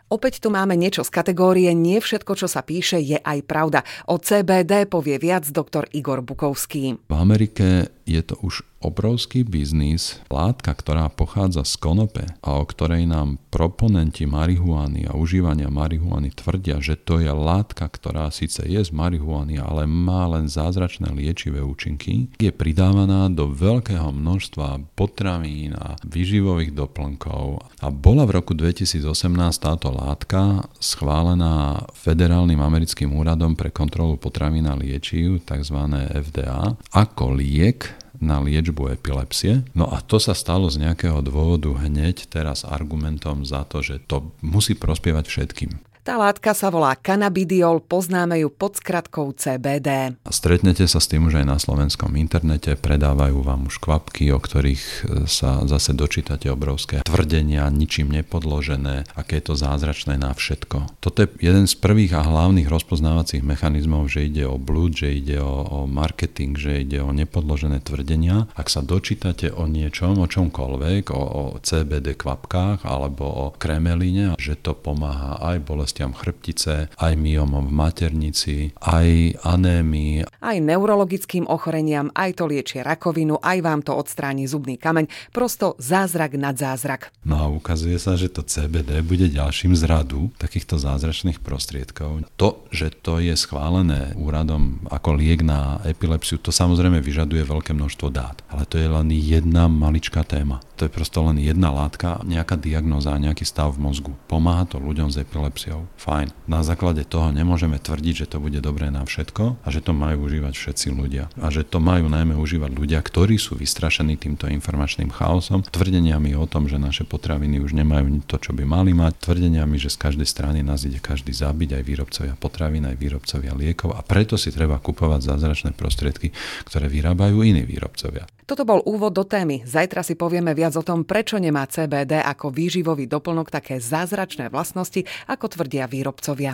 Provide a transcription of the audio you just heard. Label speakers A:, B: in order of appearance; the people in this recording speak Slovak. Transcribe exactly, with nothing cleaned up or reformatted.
A: Opäť tu máme niečo z kategórie Nie všetko, čo sa píše, je aj pravda. O cé bé dé povie viac doktor Igor Bukovský.
B: V Amerike je to už obrovský biznis. Látka, ktorá pochádza z konope a o ktorej nám proponenti marihuany a užívania marihuany tvrdia, že to je látka, ktorá síce je z marihuany, ale má len zázračné liečivé účinky, je pridávaná do veľkého množstva potravín a výživových doplnkov. A bola v roku dvetisícosemnásť táto látka schválená Federálnym americkým úradom pre kontrolu potravín a liečiv, tzv. ef dé á, ako liek na liečbu epilepsie. No a to sa stalo z nejakého dôvodu hneď teraz argumentom za to, že to musí prospievať všetkým.
A: Tá látka sa volá kanabidiol, poznáme ju pod skratkou cé bé dé.
B: Stretnete sa s tým už aj na slovenskom internete, predávajú vám už kvapky, o ktorých sa zase dočítate obrovské tvrdenia, ničím nepodložené, aké je to zázračné na všetko. Toto je jeden z prvých a hlavných rozpoznávacích mechanizmov, že ide o blúd, že ide o, o marketing, že ide o nepodložené tvrdenia. Ak sa dočítate o niečom, o čomkoľvek, o, o cé bé dé kvapkách alebo o kremelíne, že to pomáha aj bolesti chrbtice, aj myomom v maternici, aj anémii.
A: Aj neurologickým ochoreniam, aj to liečie rakovinu, aj vám to odstráni zubný kameň. Prosto zázrak nad zázrak.
B: No a ukazuje sa, že to cé bé dé bude ďalším z radu takýchto zázračných prostriedkov. To, že to je schválené úradom ako liek na epilepsiu, to samozrejme vyžaduje veľké množstvo dát. Ale to je len jedna maličká téma. To je prosto len jedna látka, nejaká diagnóza, nejaký stav v mozgu. Pomáha to ľuďom s epilepsiou. Fajn. Na základe toho nemôžeme tvrdiť, že to bude dobré na všetko a že to majú užívať všetci ľudia. A že to majú najmä užívať ľudia, ktorí sú vystrašení týmto informačným chaosom, tvrdeniami o tom, že naše potraviny už nemajú to, čo by mali mať, tvrdeniami, že z každej strany nás ide každý zabiť, aj výrobcovia potravín, aj výrobcovia liekov, a preto si treba kupovať zázračné prostriedky, ktoré vyrábajú iní výrobcovia.
A: Toto bol úvod do témy. Zajtra si povieme viac o tom, prečo nemá cé bé dé ako výživový doplnok také zázračné vlastnosti, ako tvrdia výrobcovia.